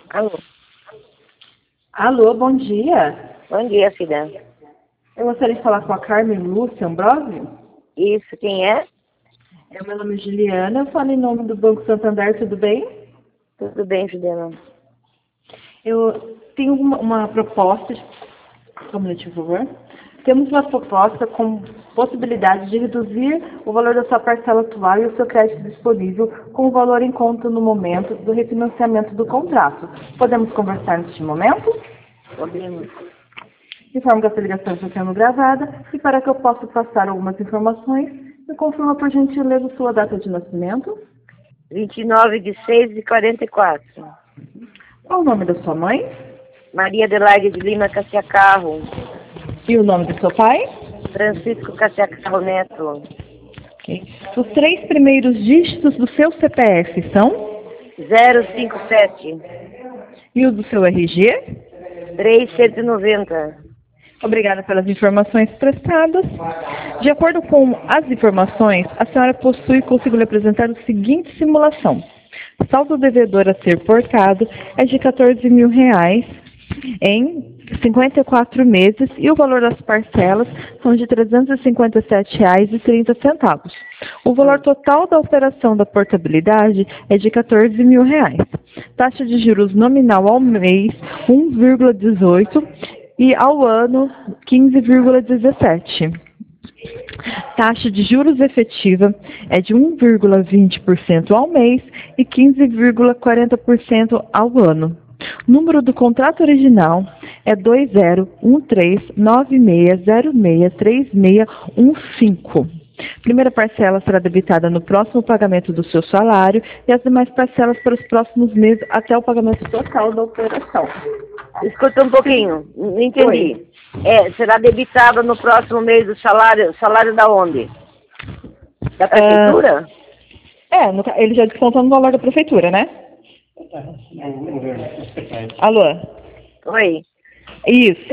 Alô? Alô, bom dia. Bom dia, filha. Eu gostaria de falar com a Carmen Lúcia Ambrosio. Isso, quem é? Meu nome é Juliana, eu falo em nome do Banco Santander, tudo bem? Tudo bem, Juliana? Eu tenho uma proposta, só um minutinho, por favor. Temos uma proposta com possibilidade de reduzir o valor da sua parcela atual e o seu crédito disponível com o valor em conta no momento do refinanciamento do contrato. Podemos conversar neste momento? Podemos. Informo que essa ligação está sendo gravada e para que eu possa passar algumas informações, me confirma por gentileza sua data de nascimento. 29/6/44. Qual o nome da sua mãe? Maria Adelaide de Lima Cassiacarro. E o nome do seu pai? Francisco Cassiacarro Neto. Ok. Os 3 primeiros dígitos do seu CPF são? 057. E o do seu RG? 3190. Obrigada pelas informações prestadas. De acordo com as informações, a senhora possui e conseguiu lhe apresentar a seguinte simulação. Saldo devedor a ser portado é de R$14 mil em 54 meses e o valor das parcelas são de R$357,30. O valor total da operação da portabilidade é de R$14 mil. Taxa de juros nominal ao mês 1,18 e ao ano 15,17. Taxa de juros efetiva é de 1,20% ao mês e 15,40% ao ano. Número do contrato original é 201396063615. Primeira parcela será debitada no próximo pagamento do seu salário e as demais parcelas para os próximos meses até o pagamento total da operação. Escuta um pouquinho, não entendi. Será debitada no próximo mês do salário. Salário da onde? Da prefeitura? Ele já descontou no valor da prefeitura, né? Alô? Oi. Isso.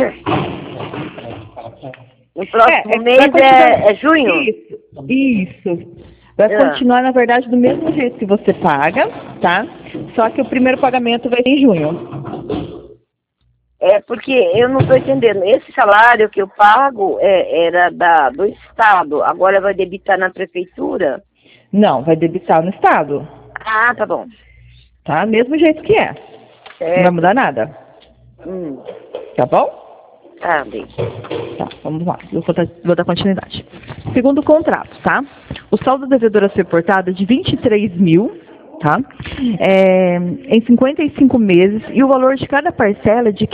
No próximo mês é junho? Isso. Vai continuar, na verdade, do mesmo jeito que você paga, tá? Só que o primeiro pagamento vai ser em junho. Porque eu não estou entendendo. Esse salário que eu pago era do Estado, agora vai debitar na prefeitura? Não, vai debitar no Estado. Ah, tá bom. Tá? Mesmo jeito que é. Certo. Não vai mudar nada. Tá bom? Tá, bem. Tá, vamos lá. Eu vou dar continuidade. Segundo o contrato, tá? O saldo devedor a ser portado é de 23 mil, tá? Em 55 meses e o valor de cada parcela é de R$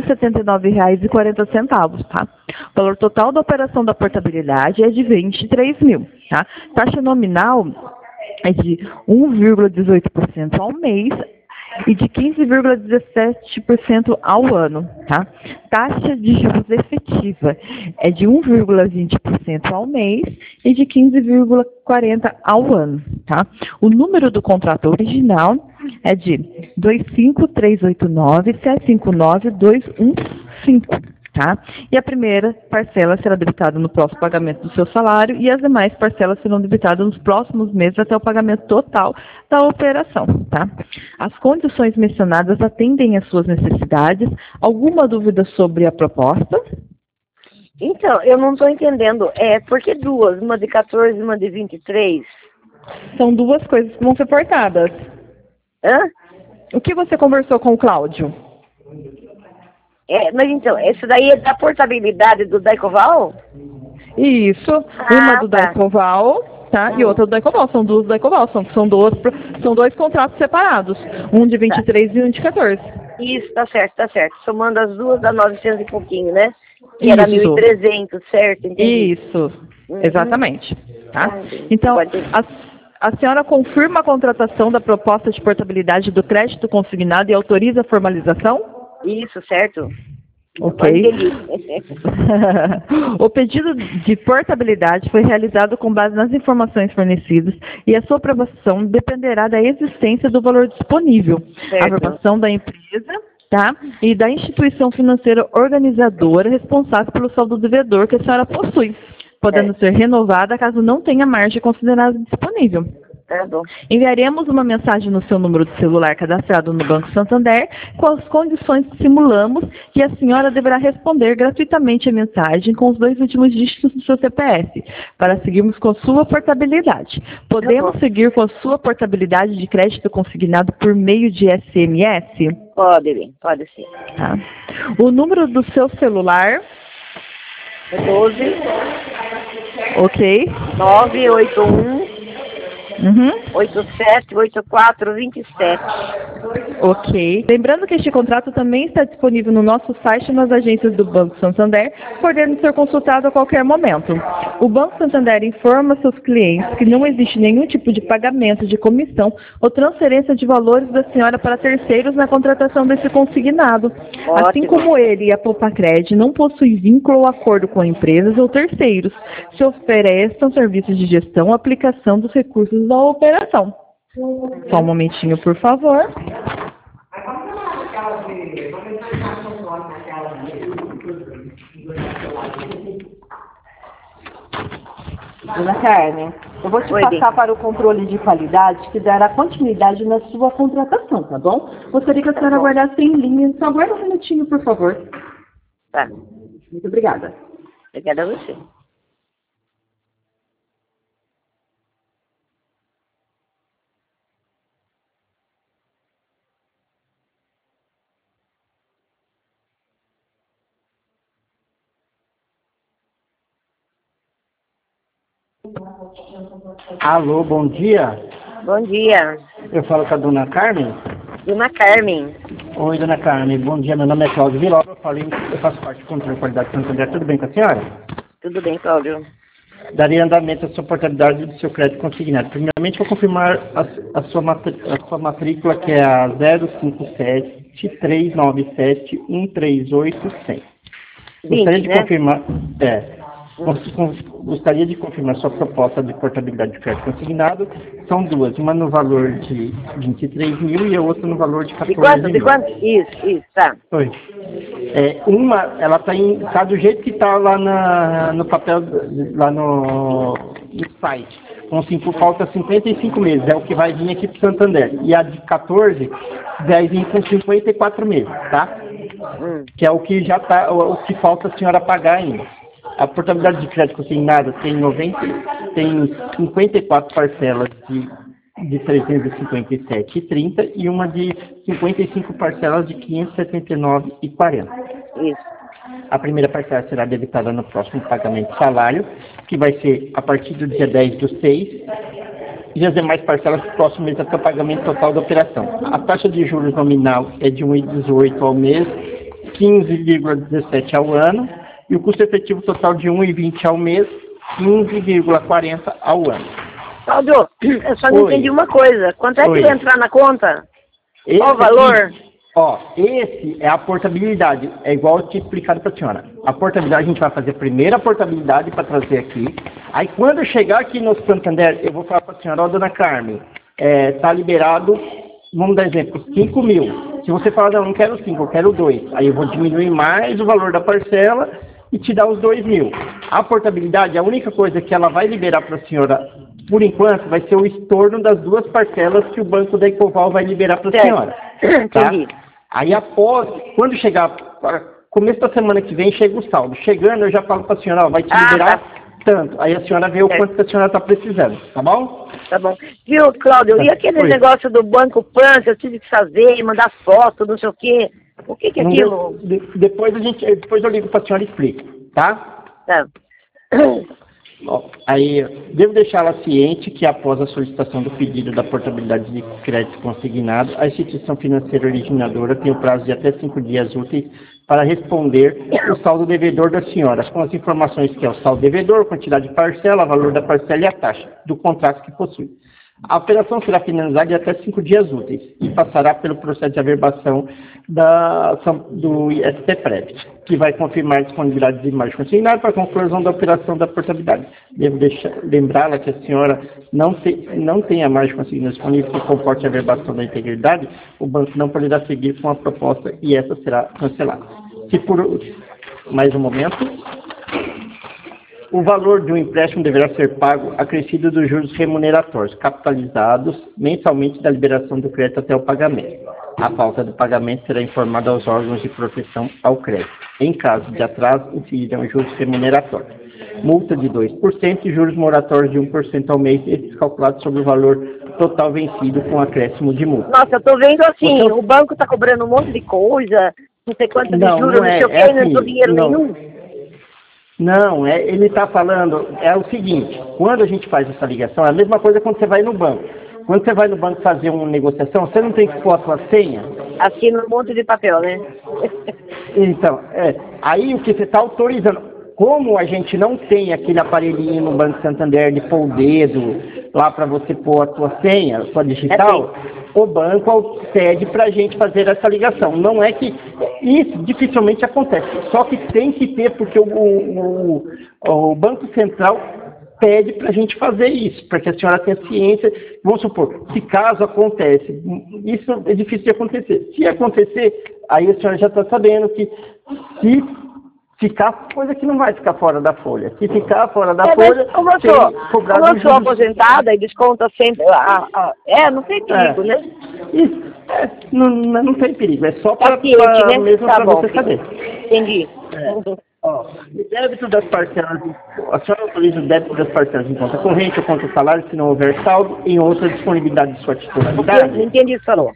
579,40, tá? O valor total da operação da portabilidade é de 23 mil, tá? Taxa nominal é de 1,18% ao mês e de 15,17% ao ano, tá? Taxa de juros efetiva é de 1,20% ao mês e de 15,40% ao ano, tá? O número do contrato original é de 25389759215, tá? E a primeira parcela será debitada no próximo pagamento do seu salário e as demais parcelas serão debitadas nos próximos meses até o pagamento total da operação, tá? As condições mencionadas atendem às suas necessidades. Alguma dúvida sobre a proposta? Então, eu não estou entendendo. Por que duas? Uma de 14 e uma de 23? São duas coisas que vão ser portadas. O que você conversou com o Cláudio? Mas então, esse daí é da portabilidade do Daicoval? Isso, uma do Daicoval, tá? E outra do Daicoval, são duas do Daicoval, são dois contratos separados, um de 23 e um de 14. Isso, tá certo. Somando as duas dá 900 e pouquinho, né? Que era 1.300, certo? Entendi. Isso, exatamente. Tá? Então, a senhora confirma a contratação da proposta de portabilidade do crédito consignado e autoriza a formalização? Isso, certo. Ok. O pedido de portabilidade foi realizado com base nas informações fornecidas e a sua aprovação dependerá da existência do valor disponível, a aprovação da empresa, tá? E da instituição financeira organizadora responsável pelo saldo devedor que a senhora possui, podendo ser renovada caso não tenha margem considerada disponível. Tá bom. Enviaremos uma mensagem no seu número de celular cadastrado no Banco Santander com as condições que simulamos e a senhora deverá responder gratuitamente a mensagem com os 2 últimos dígitos do seu CPF para seguirmos com sua portabilidade. Podemos seguir com a sua portabilidade de crédito consignado por meio de SMS? Pode sim. Tá. O número do seu celular? É 12 Ok. 981 Uhum. 878427. Ok. Lembrando que este contrato também está disponível no nosso site e nas agências do Banco Santander, podendo ser consultado a qualquer momento. O Banco Santander informa seus clientes que não existe nenhum tipo de pagamento de comissão ou transferência de valores da senhora para terceiros na contratação desse consignado. Ótimo. Assim como ele e a Poupacred não possuem vínculo ou acordo com empresas ou terceiros, se ofereçam serviços de gestão ou aplicação dos recursos da operação. Só um momentinho, por favor. Dona Carmen, eu vou te passar para o controle de qualidade que dará continuidade na sua contratação, tá bom? Gostaria que a senhora aguardasse em linha. Só aguarda um minutinho, por favor. Tá. Muito obrigada. Obrigada a você. Alô, bom dia. Bom dia. Eu falo com a dona Carmen. Dona Carmen. Oi, dona Carmen. Bom dia, meu nome é Cláudio Vilova. Eu faço parte do controle de qualidade de Santander. Tudo bem com a senhora? Tudo bem, Cláudio? Daria andamento à sua portabilidade do seu crédito consignado. Primeiramente, vou confirmar a sua matrícula, que é a 057-397-138-100. Gostaria de confirmar... Gostaria de confirmar sua proposta de portabilidade de crédito consignado. São duas, uma no valor de 23 mil e a outra no valor de 14 mil. De quanto? Isso, tá. Oi. Uma, ela tá do jeito que está lá no papel, lá no site. Falta 55 meses, é o que vai vir aqui para o Santander. E a de 14 vai vir com 54 meses, tá? Que é o que já tá, o que falta a senhora pagar ainda. A portabilidade de crédito consignado tem 54 parcelas de 357,30 e uma de 55 parcelas de 579,40. Isso. A primeira parcela será debitada no próximo pagamento de salário, que vai ser a partir do dia 10/6, e as demais parcelas do próximo mês até o pagamento total da operação. A taxa de juros nominal é de 1,18 ao mês, 15,17 ao ano, e o custo efetivo total de 1,20 ao mês, 15,40 ao ano. Cláudio, eu só não entendi uma coisa. Quanto é que vai entrar na conta? Qual o valor? Esse é a portabilidade. É igual eu tinha explicado para a senhora. A portabilidade, a gente vai fazer a primeira portabilidade para trazer aqui. Aí quando eu chegar aqui no Santander, eu vou falar para a senhora, dona Carmen, tá liberado, vamos dar exemplo, 5 mil. Se você falar, não quero 5, eu quero 2. Aí eu vou diminuir mais o valor da parcela e te dar os 2 mil. A portabilidade, a única coisa que ela vai liberar para a senhora, por enquanto, vai ser o estorno das duas parcelas que o Banco da Ecoval vai liberar para a senhora. Tá? Aí após, quando chegar, começo da semana que vem, chega o saldo. Chegando, eu já falo para a senhora, vai te liberar tanto. Aí a senhora vê o quanto que a senhora está precisando, tá bom? Tá bom. Viu, Cláudio, e aquele negócio do Banco Pan que eu tive que fazer e mandar foto, não sei o quê? O que é aquilo? Depois eu ligo para a senhora e explico, tá? Tá. Aí, devo deixá-la ciente que após a solicitação do pedido da portabilidade de crédito consignado, a instituição financeira originadora tem o prazo de até 5 dias úteis para responder o saldo devedor da senhora, com as informações que é o saldo devedor, quantidade de parcela, valor da parcela e a taxa do contrato que possui. A operação será finalizada em até 5 dias úteis e passará pelo processo de averbação do STPREV, que vai confirmar a disponibilidade de imagem consignada para a conclusão da operação da portabilidade. Devo lembrá-la que a senhora não tem a margem consignada disponível que comporte a averbação da integridade, o banco não poderá seguir com a proposta e essa será cancelada. Se por mais um momento. O valor de um empréstimo deverá ser pago acrescido dos juros remuneratórios, capitalizados mensalmente da liberação do crédito até o pagamento. A falta do pagamento será informada aos órgãos de proteção ao crédito. Em caso de atraso, incidirão juros remuneratórios. Multa de 2% e juros moratórios de 1% ao mês, esses calculados sobre o valor total vencido com acréscimo de multa. Nossa, eu tô vendo assim, o banco tá cobrando um monte de coisa, não sei quanto de juros, não sei o quê, não tô dinheiro nenhum. Não, ele está falando, é o seguinte, quando a gente faz essa ligação, é a mesma coisa quando você vai no banco. Quando você vai no banco fazer uma negociação, você não tem que pôr a sua senha? Assina um monte de papel, né? Então, aí o que você está autorizando, como a gente não tem aquele aparelhinho no Banco Santander de pôr o dedo lá para você pôr a sua senha, a sua digital, o banco pede para a gente fazer essa ligação. Não é que isso dificilmente acontece, só que tem que ter, porque o Banco Central pede para a gente fazer isso, para que a senhora tenha ciência. Vamos supor, se caso acontece, isso é difícil de acontecer. Se acontecer, aí a senhora já está sabendo que se ficar, coisa que não vai ficar fora da folha. Se ficar fora da folha, como eu sou aposentada e desconta sempre, não tem perigo, né? Isso, não tem perigo, é só para né? mesmo para você saber. Entendi. O débito das parcelas, a senhora autoriza o débito das parcelas em conta corrente ou conta salário se não houver saldo em outra disponibilidade de sua titularidade? Não entendi o que falou.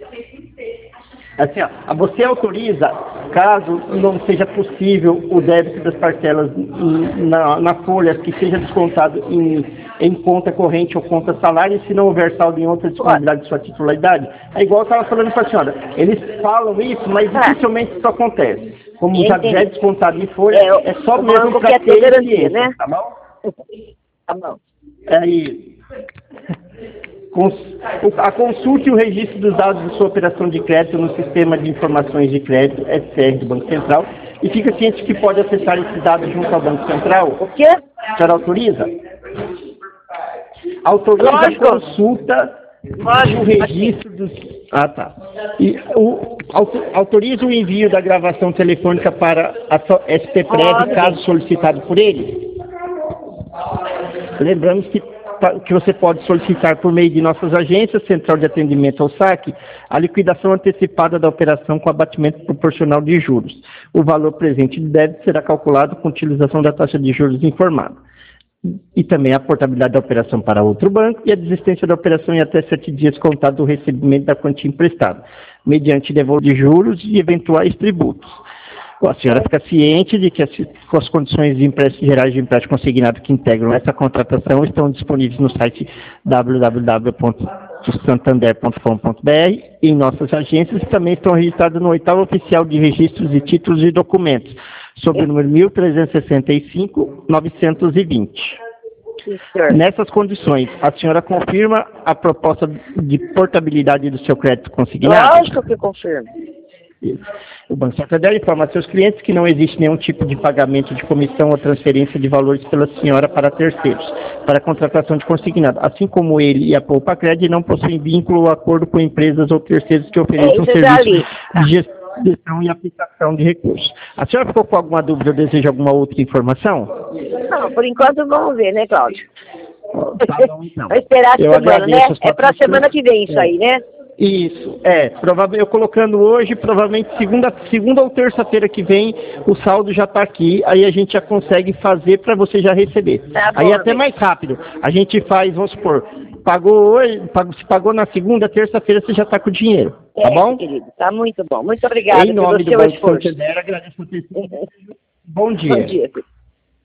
Assim, você autoriza, caso não seja possível o débito das parcelas na folha, que seja descontado em conta corrente ou conta salário, se não houver saldo em outra disponibilidade de sua titularidade? É igual eu estava falando para a senhora. Eles falam isso, mas dificilmente isso acontece. Como já é descontado em folha, é só mesmo para ter garantia, né? Tá bom? Tá bom. Aí, consulte o registro dos dados de sua operação de crédito no Sistema de Informações de Crédito, SCR, do Banco Central, e fica ciente que pode acessar esses dados junto ao Banco Central. O quê? A senhora autoriza? Autoriza a consulta o registro dos... Ah, tá. E autoriza o envio da gravação telefônica para a SPPrev, caso solicitado por ele? Lembramos que você pode solicitar por meio de nossas agências, Central de Atendimento ao Saque, a liquidação antecipada da operação com abatimento proporcional de juros. O valor presente de débito será calculado com utilização da taxa de juros informada. E também a portabilidade da operação para outro banco e a desistência da operação em até 7 dias contado do recebimento da quantia emprestada, mediante devolvimento de juros e eventuais tributos. A senhora fica ciente de que as condições de empréstimo gerais de empréstimo consignado que integram essa contratação estão disponíveis no site www.santander.com.br e em nossas agências também estão registradas no 8º Oficial de Registros de Títulos e Documentos, sob o número 1365-920. Nessas condições, a senhora confirma a proposta de portabilidade do seu crédito consignado? Lógico que confirmo. O Banco Santander informa a seus clientes que não existe nenhum tipo de pagamento de comissão ou transferência de valores pela senhora para terceiros, para a contratação de consignado, assim como ele e a Poupa Cred não possuem vínculo ou acordo com empresas ou terceiros que ofereçam serviços de gestão e aplicação de recursos. A senhora ficou com alguma dúvida ou deseja alguma outra informação? Não, por enquanto vamos ver, né, Cláudio? Tá bom, então. Vai esperar a semana, né? É para a semana que vem isso aí, né? Isso, provavelmente eu colocando hoje, provavelmente segunda ou terça-feira que vem, o saldo já está aqui, aí a gente já consegue fazer para você já receber. Tá bom, aí é até mais rápido. A gente faz, vamos supor, pagou hoje, se pagou na segunda, terça-feira você já está com o dinheiro, tá bom? Querido, tá muito bom. Muito obrigada pelo seu esforço. Em nome do Banco Santander, agradeço por ter sido. Bom dia. Bom dia.